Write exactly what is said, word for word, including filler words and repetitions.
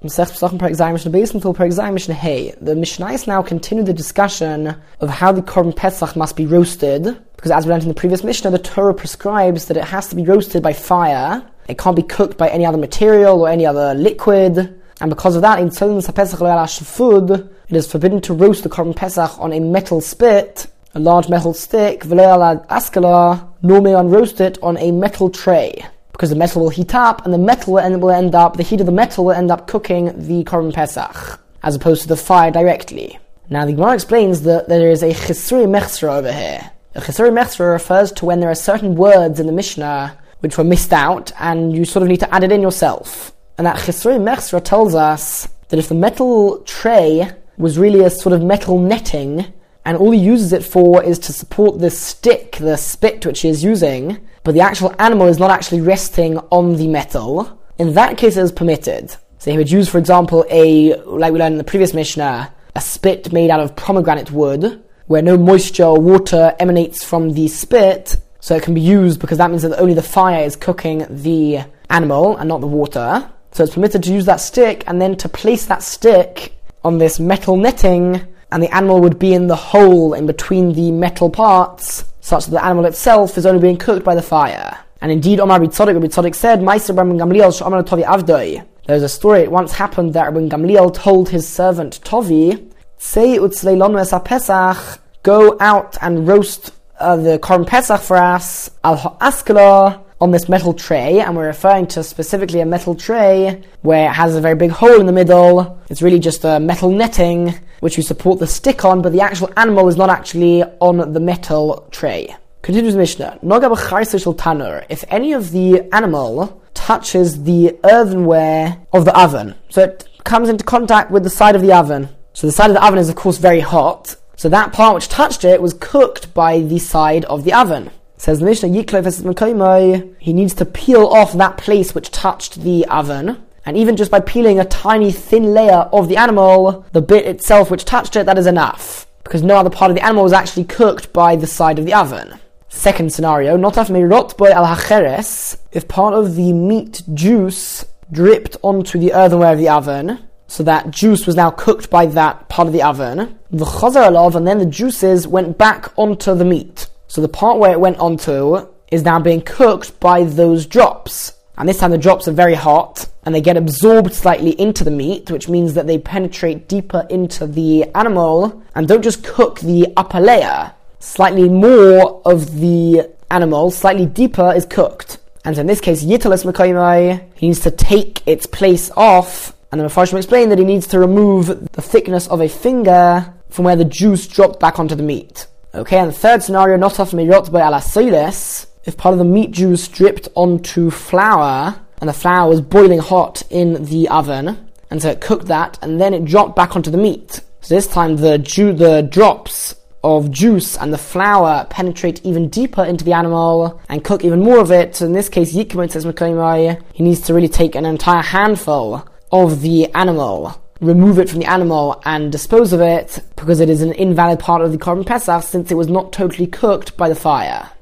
The Mishnah now continue the discussion of how the Korban Pesach must be roasted, because as we learned in the previous Mishnah, the Torah prescribes that it has to be roasted by fire. It can't be cooked by any other material or any other liquid, and because of that, in it is forbidden to roast the Korban Pesach on a metal spit, a large metal stick, nor may one roast it on a metal tray, because the metal will heat up, and the metal will end, will end up, the heat of the metal will end up cooking the Korban Pesach, as opposed to the fire directly. Now the Gemara explains that there is a Chisrei Mechsra over here. A Chisrei Mechsra refers to when there are certain words in the Mishnah which were missed out, and you sort of need to add it in yourself. And that Chisrei Mechsra tells us that if the metal tray was really a sort of metal netting, and all he uses it for is to support the stick, the spit which he is using, but the actual animal is not actually resting on the metal, in that case it is permitted. So he would use, for example, a, like we learned in the previous Mishnah, a spit made out of pomegranate wood, where no moisture or water emanates from the spit, so it can be used because that means that only the fire is cooking the animal and not the water. So it's permitted to use that stick and then to place that stick on this metal netting, and the animal would be in the hole in between the metal parts, such that the animal itself is only being cooked by the fire. And indeed, Omar Rabbi Tzadok, Rabbi Tzadok said, Meiser Rabbi Gamliel she'amar Tovi avdoi. There's a story, it once happened that Rabbi Gamliel told his servant Tovi, Sei utzlei lonu es ha-Pesach, go out and roast uh, the Korban Pesach for us, al ha'askala, on this metal tray, and we're referring to specifically a metal tray where it has a very big hole in the middle. It's really just a metal netting which you support the stick on, but the actual animal is not actually on the metal tray. Continues Mishnah. If any of the animal touches the earthenware of the oven, so it comes into contact with the side of the oven. So the side of the oven is of course very hot, so that part which touched it was cooked by the side of the oven. Says the Mishnah, he needs to peel off that place which touched the oven, and even just by peeling a tiny thin layer of the animal, the bit itself which touched it, that is enough, because no other part of the animal was actually cooked by the side of the oven. Second scenario, notaf meirot boy al hacheres, if part of the meat juice dripped onto the earthenware of the oven, so that juice was now cooked by that part of the oven, the chazar alav, and then the juices went back onto the meat. So the part where it went onto is now being cooked by those drops. And this time the drops are very hot, and they get absorbed slightly into the meat, which means that they penetrate deeper into the animal, and don't just cook the upper layer. Slightly more of the animal, slightly deeper, is cooked. And so in this case, Yitalas Mekaymai, he needs to take its place off, and the Mefarshim explain that he needs to remove the thickness of a finger from where the juice dropped back onto the meat. Okay, and the third scenario, notaf meirot by ala soiles, if part of the meat juice dripped onto flour, and the flour was boiling hot in the oven, and so it cooked that, and then it dropped back onto the meat. So this time the ju- the drops of juice and the flour penetrate even deeper into the animal, and cook even more of it. So in this case, Yikimot says Mekoimai, he needs to really take an entire handful of the animal, remove it from the animal and dispose of it, because it is an invalid part of the Korban Pesach since it was not totally cooked by the fire.